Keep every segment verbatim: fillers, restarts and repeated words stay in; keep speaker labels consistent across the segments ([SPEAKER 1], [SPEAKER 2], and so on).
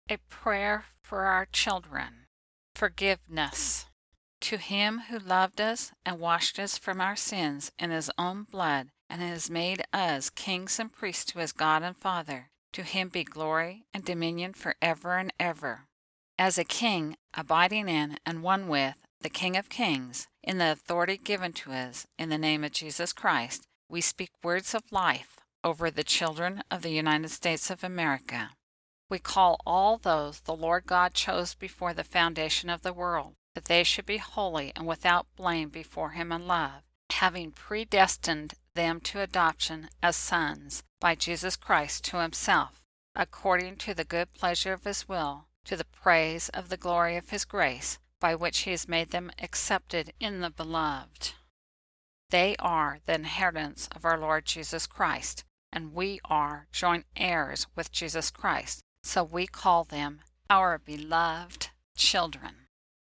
[SPEAKER 1] A prayer for our children. Forgiveness. To him who loved us and washed us from our sins in his own blood, and has made us kings and priests to his God and Father, to him be glory and dominion forever and ever. As a king, abiding in and one with the King of Kings, in the authority given to us in the name of Jesus Christ, we speak words of life over the children of the United States of America. We call all those the Lord God chose before the foundation of the world, that they should be holy and without blame before him in love, having predestined them to adoption as sons by Jesus Christ to himself, according to the good pleasure of his will, to the praise of the glory of his grace, by which he has made them accepted in the Beloved. They are the inheritance of our Lord Jesus Christ, and we are joint heirs with Jesus Christ, so we call them our beloved children.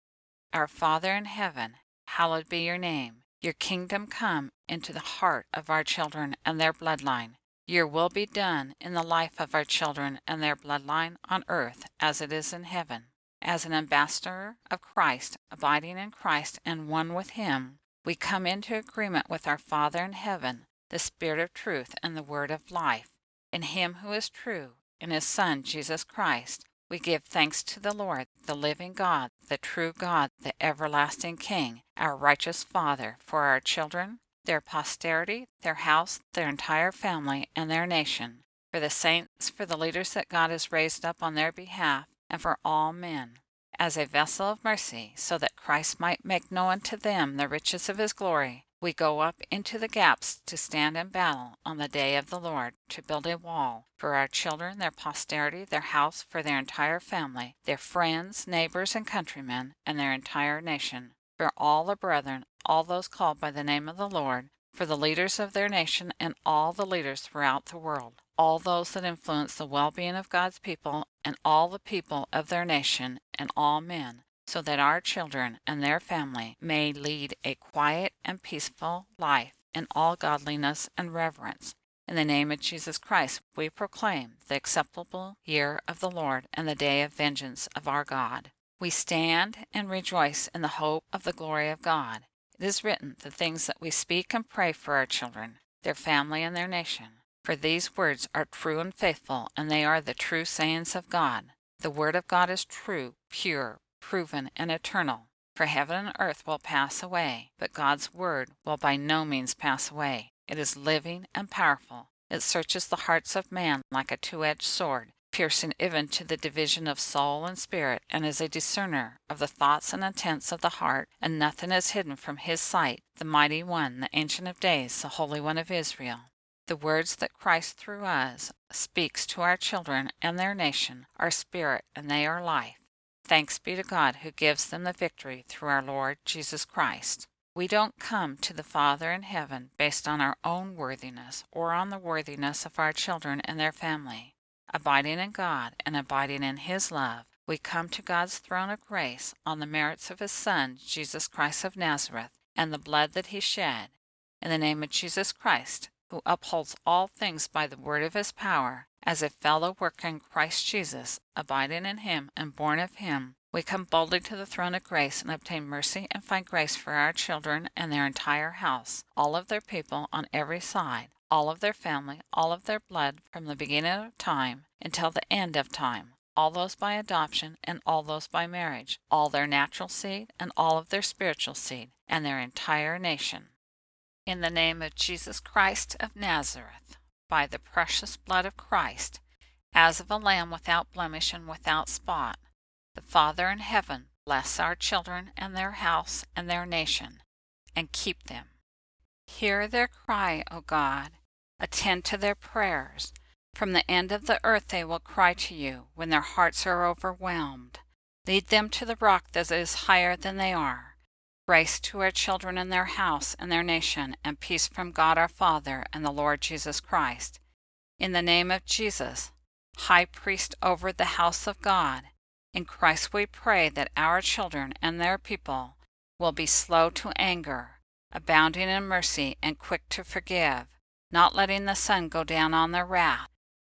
[SPEAKER 1] Our Father in heaven, hallowed be your name. Your kingdom come into the heart of our children and their bloodline. Your will be done in the life of our children and their bloodline on earth as it is in heaven. As an ambassador of Christ, abiding in Christ and one with him, we come into agreement with our Father in heaven, the Spirit of truth and the Word of life. In him who is true, in his Son, Jesus Christ, we give thanks to the Lord, the living God, the true God, the everlasting King, our righteous Father, for our children, their posterity, their house, their entire family, and their nation, for the saints, for the leaders that God has raised up on their behalf, and for all men, as a vessel of mercy, so that Christ might make known to them the riches of his glory. We go up into the gaps to stand in battle on the day of the Lord, to build a wall for our children, their posterity, their house, for their entire family, their friends, neighbors, and countrymen, and their entire nation, for all the brethren, all those called by the name of the Lord, for the leaders of their nation and all the leaders throughout the world, all those that influence the well-being of God's people, and all the people of their nation, and all men, so that our children and their family may lead a quiet and peaceful life in all godliness and reverence. In the name of Jesus Christ, we proclaim the acceptable year of the Lord and the day of vengeance of our God. We stand and rejoice in the hope of the glory of God. It is written, the things that we speak and pray for our children, their family, and their nation. For these words are true and faithful, and they are the true sayings of God. The word of God is true, pure, proven, and eternal. For heaven and earth will pass away, but God's word will by no means pass away. It is living and powerful. It searches the hearts of man like a two-edged sword, piercing even to the division of soul and spirit, and is a discerner of the thoughts and intents of the heart, and nothing is hidden from his sight, the Mighty One, the Ancient of Days, the Holy One of Israel. The words that Christ through us speaks to our children and their nation are spirit, and they are life. Thanks be to God who gives them the victory through our Lord Jesus Christ. We don't come to the Father in heaven based on our own worthiness or on the worthiness of our children and their family. Abiding in God and abiding in his love, we come to God's throne of grace on the merits of his Son, Jesus Christ of Nazareth, and the blood that he shed. In the name of Jesus Christ, who upholds all things by the word of his power, as a fellow worker in Christ Jesus, abiding in him and born of him, we come boldly to the throne of grace and obtain mercy and find grace for our children and their entire house, all of their people on every side, all of their family, all of their blood from the beginning of time until the end of time, all those by adoption and all those by marriage, all their natural seed and all of their spiritual seed, and their entire nation. In the name of Jesus Christ of Nazareth, by the precious blood of Christ, as of a lamb without blemish and without spot, the Father in heaven bless our children and their house and their nation, and keep them. Hear their cry, O God. Attend to their prayers. From the end of the earth they will cry to you when their hearts are overwhelmed. Lead them to the rock that is higher than they are. Grace to our children and their house and their nation, and peace from God our Father and the Lord Jesus Christ. In the name of Jesus, High Priest over the house of God, in Christ we pray that our children and their people will be slow to anger, abounding in mercy and quick to forgive, not letting the sun go down on their wrath,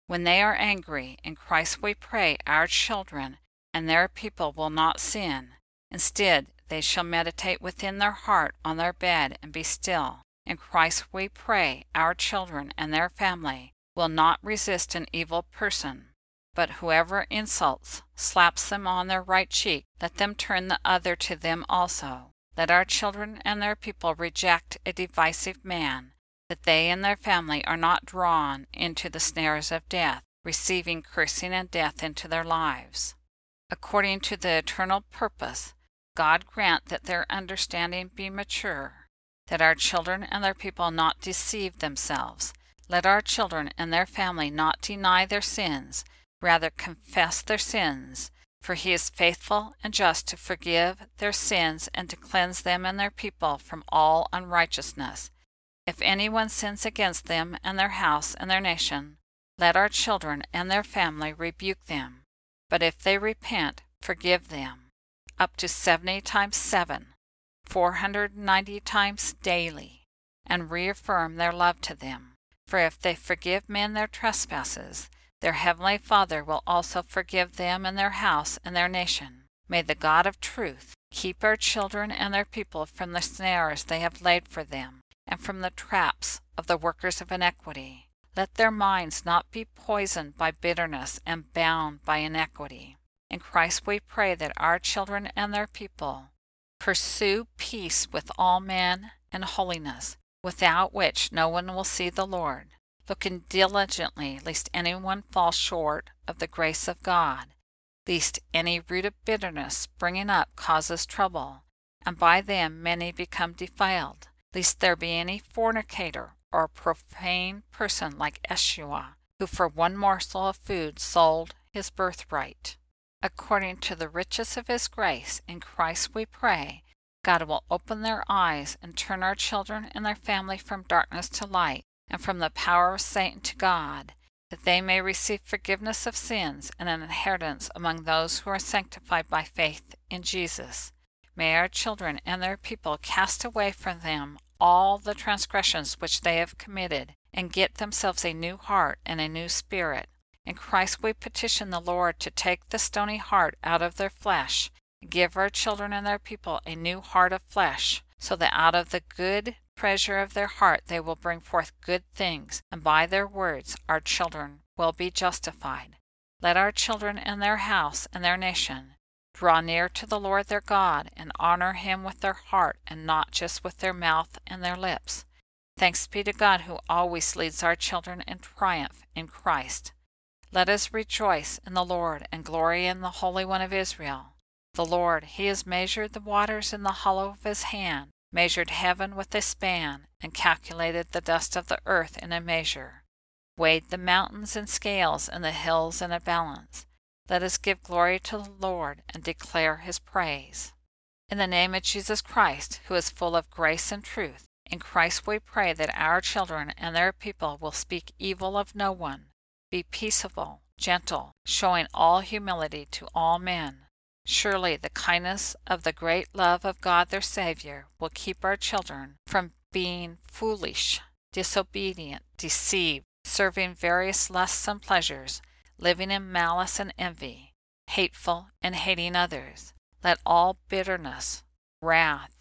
[SPEAKER 1] When they are angry, in Christ we pray, our children and their people will not sin. Instead, they shall meditate within their heart on their bed and be still. In Christ we pray, our children and their family will not resist an evil person. But whoever insults, slaps them on their right cheek, let them turn the other to them also. Let our children and their people reject a divisive man, that they and their family are not drawn into the snares of death, receiving cursing and death into their lives. According to the eternal purpose, God grant that their understanding be mature, that our children and their people not deceive themselves. Let our children and their family not deny their sins, rather confess their sins, for he is faithful and just to forgive their sins and to cleanse them and their people from all unrighteousness. If anyone sins against them and their house and their nation, let our children and their family rebuke them. But if they repent, forgive them, up to seventy times seven, four hundred ninety times daily, and reaffirm their love to them. For if they forgive men their trespasses, their heavenly Father will also forgive them and their house and their nation. May the God of truth keep our children and their people from the snares they have laid for them, and from the traps of the workers of iniquity. Let their minds not be poisoned by bitterness and bound by iniquity. In Christ we pray that our children and their people pursue peace with all men and holiness, without which no one will see the Lord, looking diligently lest anyone fall short of the grace of God, lest any root of bitterness springing up causes trouble, and by them many become defiled, lest there be any fornicator or profane person like Esau, who for one morsel of food sold his birthright. According to the riches of his grace, in Christ we pray, God will open their eyes and turn our children and their family from darkness to light, and from the power of Satan to God, that they may receive forgiveness of sins and an inheritance among those who are sanctified by faith in Jesus. May our children and their people cast away from them all the transgressions which they have committed, and get themselves a new heart and a new spirit. In Christ we petition the Lord to take the stony heart out of their flesh, and give our children and their people a new heart of flesh, so that out of the good treasure of their heart they will bring forth good things, and by their words our children will be justified. Let our children and their house and their nation draw near to the Lord their God, and honor him with their heart and not just with their mouth and their lips. Thanks be to God who always leads our children in triumph in Christ. Let us rejoice in the Lord and glory in the Holy One of Israel. The Lord, he has measured the waters in the hollow of his hand, measured heaven with a span, and calculated the dust of the earth in a measure, weighed the mountains in scales and the hills in a balance. Let us give glory to the Lord and declare his praise. In the name of Jesus Christ, who is full of grace and truth, in Christ we pray that our children and their people will speak evil of no one, be peaceable, gentle, showing all humility to all men. Surely the kindness of the great love of God their Savior will keep our children from being foolish, disobedient, deceived, serving various lusts and pleasures, living in malice and envy, hateful and hating others. Let all bitterness, wrath,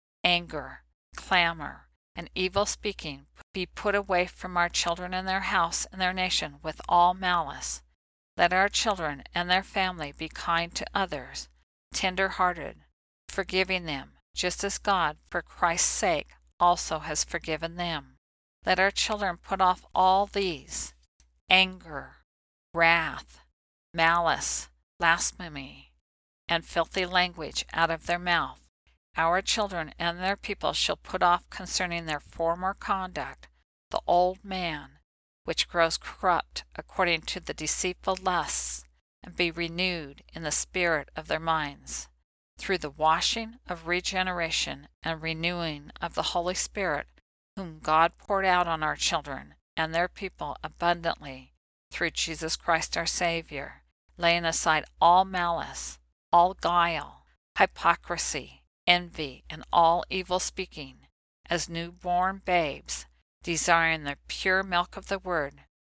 [SPEAKER 1] anger, clamor, and evil speaking be put away from our children and their house and their nation with all malice. Let our children and their family be kind to others, tender-hearted, forgiving them, just as God, for Christ's sake, also has forgiven them. Let our children put off all these: anger, wrath, malice, blasphemy, and filthy language out of their mouth. Our children and their people shall put off concerning their former conduct the old man, which grows corrupt according to the deceitful lusts, and be renewed in the spirit of their minds, through the washing of regeneration and renewing of the Holy Spirit, whom God poured out on our children and their people abundantly through Jesus Christ our Savior, laying aside all malice, all guile, hypocrisy, envy, and all evil speaking, as newborn babes, desiring the pure milk of the word,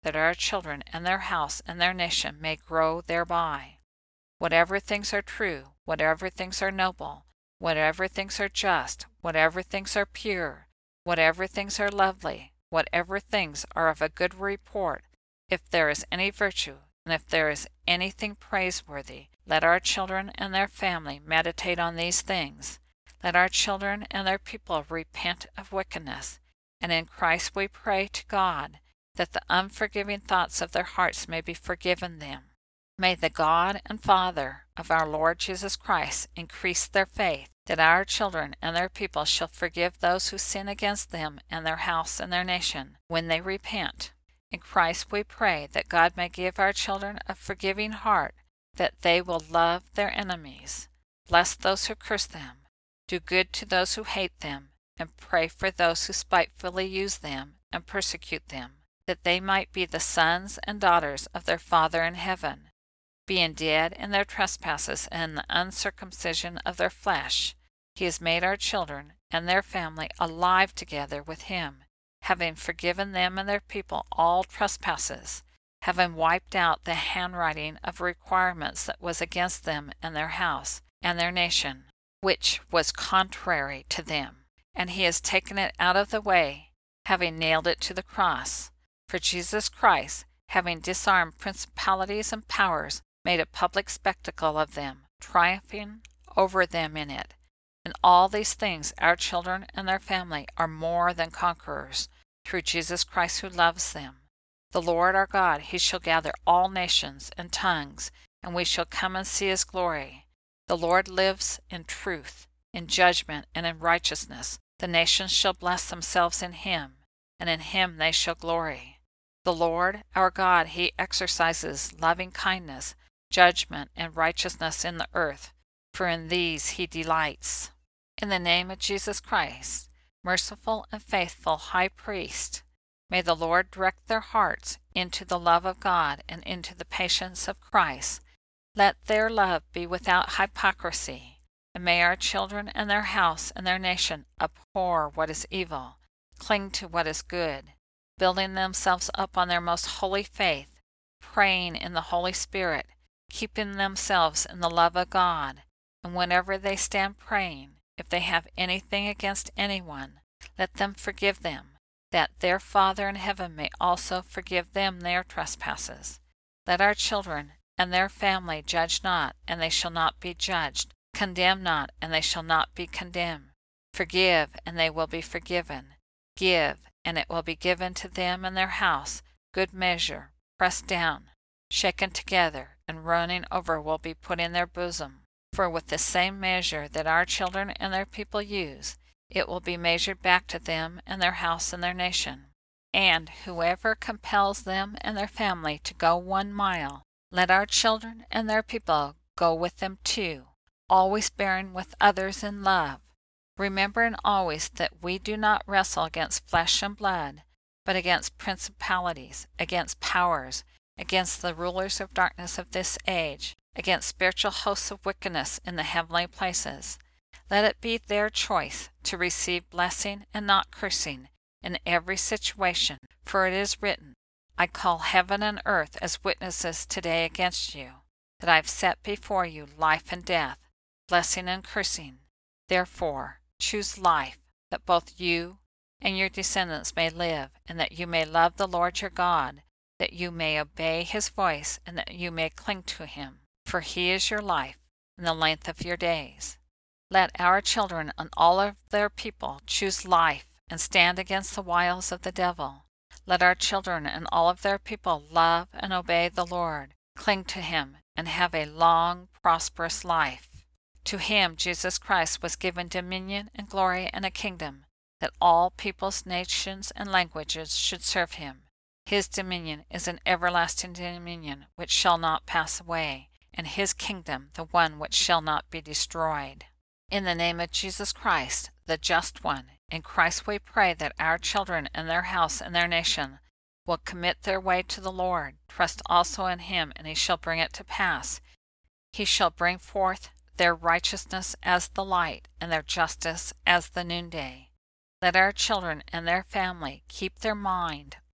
[SPEAKER 1] that our children and their house and their nation may grow thereby. Whatever things are true, whatever things are noble, whatever things are just, whatever things are pure, whatever things are lovely, whatever things are of a good report, if there is any virtue, and if there is anything praiseworthy, let our children and their family meditate on these things. Let our children and their people repent of wickedness, and in Christ we pray to God that the unforgiving thoughts of their hearts may be forgiven them. May the God and Father of our Lord Jesus Christ increase their faith, that our children and their people shall forgive those who sin against them and their house and their nation, when they repent. In Christ we pray that God may give our children a forgiving heart, that they will love their enemies, bless those who curse them, do good to those who hate them, and pray for those who spitefully use them and persecute them, that they might be the sons and daughters of their Father in heaven. Being dead in their trespasses and the uncircumcision of their flesh, he has made our children and their family alive together with him, having forgiven them and their people all trespasses, having wiped out the handwriting of requirements that was against them and their house and their nation, which was contrary to them. And he has taken it out of the way, having nailed it to the cross. For Jesus Christ, having disarmed principalities and powers, made a public spectacle of them, triumphing over them in it. In all these things our children and their family are more than conquerors, through Jesus Christ who loves them. The Lord our God, he shall gather all nations and tongues, and we shall come and see his glory. The Lord lives in truth, in judgment, and in righteousness. The nations shall bless themselves in him, and in him they shall glory. The Lord our God, he exercises loving kindness, judgment, and righteousness in the earth, for in these he delights. In the name of Jesus Christ, merciful and faithful High Priest, may the Lord direct their hearts into the love of God and into the patience of Christ. Let their love be without hypocrisy, and may our children and their house and their nation abhor what is evil, cling to what is good, building themselves up on their most holy faith, praying in the Holy Spirit, keeping themselves in the love of God, and whenever they stand praying, if they have anything against anyone, let them forgive them, that their Father in heaven may also forgive them their trespasses. Let our children and their family judge not, and they shall not be judged. Condemn not, and they shall not be condemned. Forgive, and they will be forgiven. Give, and it will be given to them and their house. Good measure, pressed down, shaken together, and running over will be put in their bosom. For with the same measure that our children and their people use, it will be measured back to them and their house and their nation. And whoever compels them and their family to go one mile, let our children and their people go with them too, always bearing with others in love, remembering always that we do not wrestle against flesh and blood, but against principalities, against powers, against the rulers of darkness of this age, against spiritual hosts of wickedness in the heavenly places. Let it be their choice to receive blessing and not cursing in every situation, for it is written, I call heaven and earth as witnesses today against you, that I have set before you life and death, blessing and cursing. Therefore, choose life, that both you and your descendants may live, and that you may love the Lord your God, that you may obey his voice, and that you may cling to him. For he is your life and the length of your days. Let our children and all of their people choose life and stand against the wiles of the devil. Let our children and all of their people love and obey the Lord, cling to him, and have a long, prosperous life. To him, Jesus Christ, was given dominion and glory and a kingdom, that all peoples, nations, and languages should serve him. His dominion is an everlasting dominion which shall not pass away, and his kingdom the one which shall not be destroyed. In the name of Jesus Christ, the Just One, in Christ we pray that our children and their house and their nation will commit their way to the Lord, trust also in him, and he shall bring it to pass. He shall bring forth their righteousness as the light, and their justice as the noonday. Let our children and their family keep their mind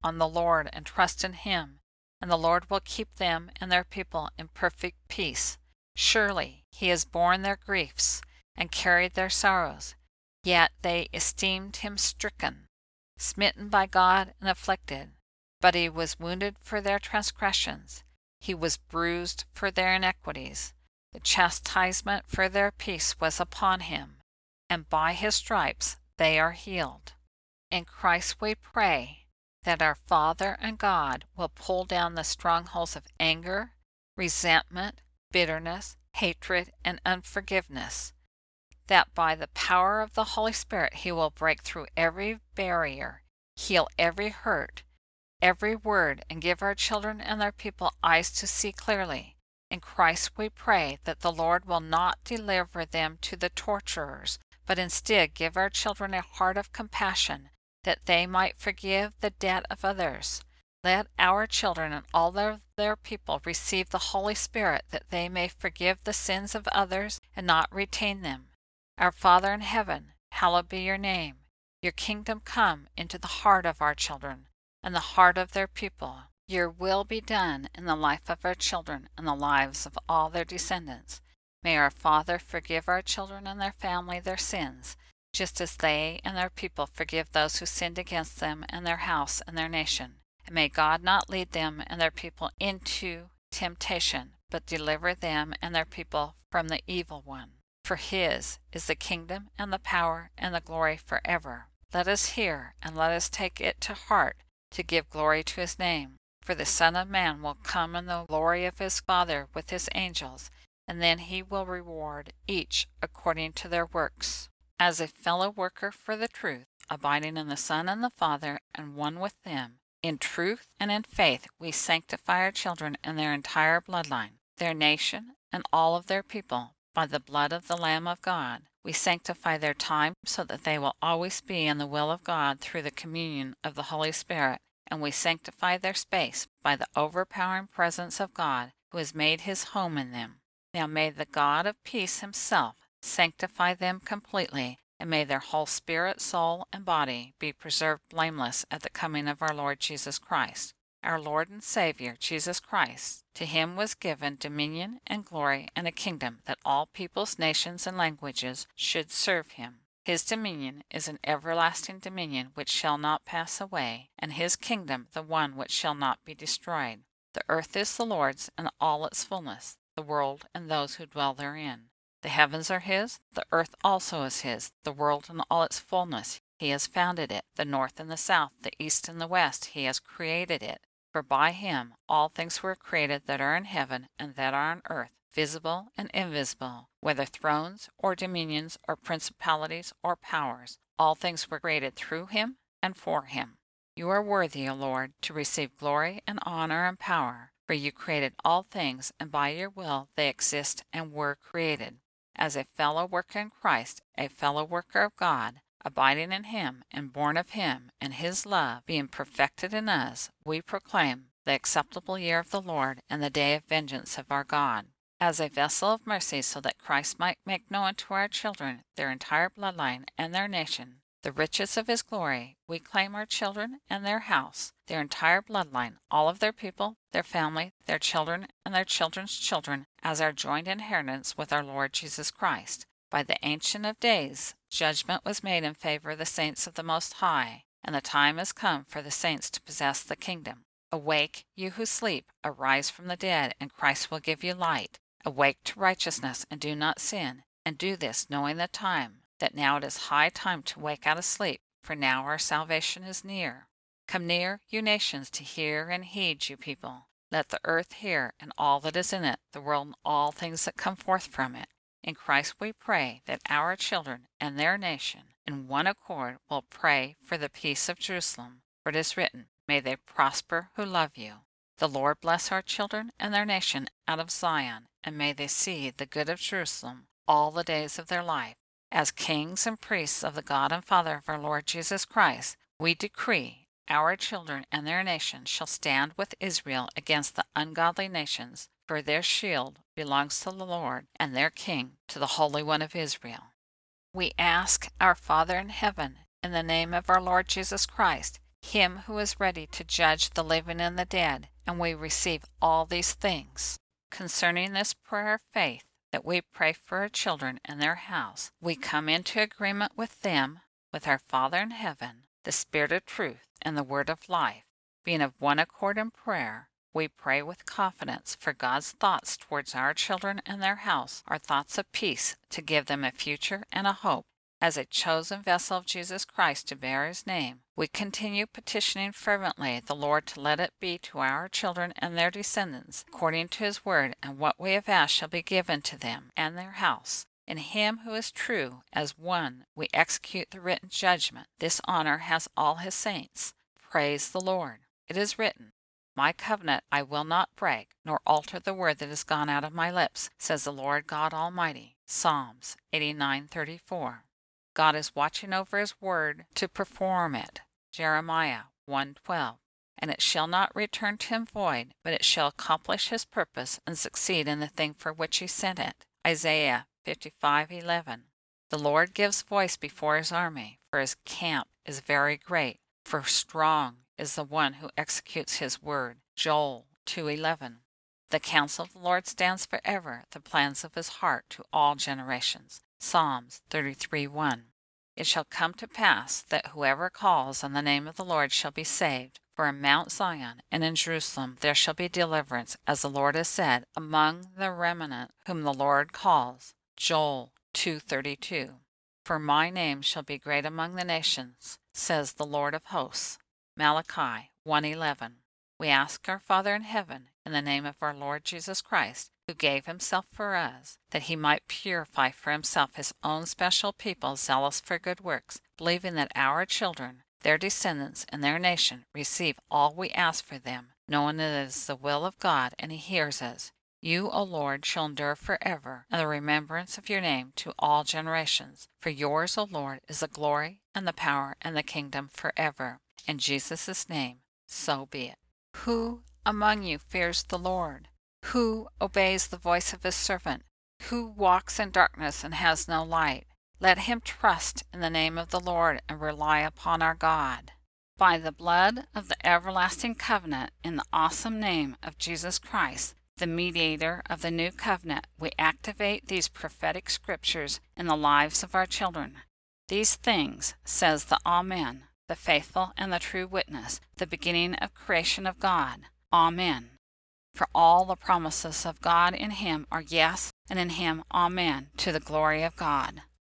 [SPEAKER 1] on the Lord and trust in him, and the Lord will keep them and their people in perfect peace. Surely he has borne their griefs and carried their sorrows, yet they esteemed him stricken, smitten by God and afflicted. But he was wounded for their transgressions, he was bruised for their iniquities. The chastisement for their peace was upon him, and by his stripes they are healed. In Christ we pray that our Father and God will pull down the strongholds of anger, resentment, bitterness, hatred, and unforgiveness, that by the power of the Holy Spirit he will break through every barrier, heal every hurt, every word, and give our children and their people eyes to see clearly. In Christ we pray that the Lord will not deliver them to the torturers, but instead give our children a heart of compassion, that they might forgive the debt of others. Let our children and all their, their people receive the Holy Spirit, that they may forgive the sins of others and not retain them. Our Father in heaven, hallowed be your name. Your kingdom come into the heart of our children and the heart of their people. Your will be done in the life of our children and the lives of all their descendants. May our Father forgive our children and their family their sins, just as they and their people forgive those who sinned against them and their house and their nation. And may God not lead them and their people into temptation, but deliver them and their people from the evil one. For his is the kingdom and the power and the glory forever. Let us hear and let us take it to heart to give glory to his name. For the Son of Man will come in the glory of his Father with his angels, and then he will reward each according to their works. As a fellow worker for the truth, abiding in the Son and the Father, and one with them, in truth and in faith we sanctify our children and their entire bloodline, their nation, and all of their people, by the blood of the Lamb of God. We sanctify their time so that they will always be in the will of God through the communion of the Holy Spirit, and we sanctify their space by the overpowering presence of God, who has made his home in them. Now may the God of peace himself sanctify them completely, and may their whole spirit, soul, and body be preserved blameless at the coming of our Lord Jesus Christ. Our Lord and Savior, Jesus Christ, to him was given dominion and glory and a kingdom, that all peoples, nations, and languages should serve him. His dominion is an everlasting dominion which shall not pass away, and his kingdom the one which shall not be destroyed. The earth is the Lord's and all its fullness, the world and those who dwell therein. The heavens are his, the earth also is his, the world and all its fullness. He has founded it, the north and the south, the east and the west. He has created it. For by him all things were created that are in heaven and that are on earth, visible and invisible, whether thrones or dominions or principalities or powers. All things were created through him and for him. You are worthy, O Lord, to receive glory and honor and power, for you created all things, and by your will they exist and were created. As a fellow worker in Christ, a fellow worker of God, abiding in him and born of him, and his love being perfected in us, we proclaim the acceptable year of the Lord and the day of vengeance of our God. As a vessel of mercy, so that Christ might make known to our children their entire bloodline and their nation the riches of his glory, we claim our children and their house, their entire bloodline, all of their people, their family, their children, and their children's children, as our joint inheritance with our Lord Jesus Christ. By the Ancient of Days, judgment was made in favor of the saints of the Most High, and the time has come for the saints to possess the kingdom. Awake, you who sleep, arise from the dead, and Christ will give you light. Awake to righteousness, and do not sin, and do this knowing the time, that now it is high time to wake out of sleep, for now our salvation is near. Come near, you nations, to hear and heed, you people. Let the earth hear, and all that is in it, the world and all things that come forth from it. In Christ we pray that our children and their nation, in one accord, will pray for the peace of Jerusalem. For it is written, May they prosper who love you. The Lord bless our children and their nation out of Zion, and may they see the good of Jerusalem all the days of their life. As kings and priests of the God and Father of our Lord Jesus Christ, we decree our children and their nation shall stand with Israel against the ungodly nations, for their shield belongs to the Lord, and their king to the Holy One of Israel. We ask our Father in heaven, in the name of our Lord Jesus Christ, Him who is ready to judge the living and the dead, and we receive all these things. Concerning this prayer of faith that we pray for our children and their house, we come into agreement with them, with our Father in heaven, the Spirit of truth, and the Word of life. Being of one accord in prayer, we pray with confidence, for God's thoughts towards our children and their house are thoughts of peace, to give them a future and a hope. As a chosen vessel of Jesus Christ to bear His name, we continue petitioning fervently the Lord to let it be to our children and their descendants, according to His word, and what we have asked shall be given to them and their house. In Him who is true, as one, we execute the written judgment. This honor has all His saints. Praise the Lord. It is written, My covenant I will not break, nor alter the word that has gone out of my lips, says the Lord God Almighty. Psalms eighty-nine thirty-four. God is watching over His word to perform it. Jeremiah one twelve. And it shall not return to Him void, but it shall accomplish His purpose and succeed in the thing for which He sent it. Isaiah fifty-five eleven. The Lord gives voice before His army, for His camp is very great, for strong is the one who executes His word. Joel two eleven. The counsel of the Lord stands forever, the plans of His heart to all generations. Psalms thirty-three one. It shall come to pass that whoever calls on the name of the Lord shall be saved. For in Mount Zion and in Jerusalem there shall be deliverance, as the Lord has said, among the remnant whom the Lord calls. Joel two thirty-two. For my name shall be great among the nations, says the Lord of hosts. Malachi one eleven. We ask our Father in heaven, in the name of our Lord Jesus Christ, who gave Himself for us, that He might purify for Himself His own special people zealous for good works, believing that our children, their descendants, and their nation receive all we ask for them, knowing it is the will of God, and He hears us. You, O Lord, shall endure forever, and the remembrance of your name to all generations. For yours, O Lord, is the glory, and the power, and the kingdom forever. In Jesus' name, so be it. Who among you fears the Lord? Who obeys the voice of His servant? Who walks in darkness and has no light? Let him trust in the name of the Lord and rely upon our God. By the blood of the everlasting covenant, in the awesome name of Jesus Christ, the mediator of the new covenant, we activate these prophetic scriptures in the lives of our children. These things, says the Amen, the faithful and the true witness, the beginning of creation of God. Amen. For all the promises of God in Him are yes, and in Him Amen, to the glory of God.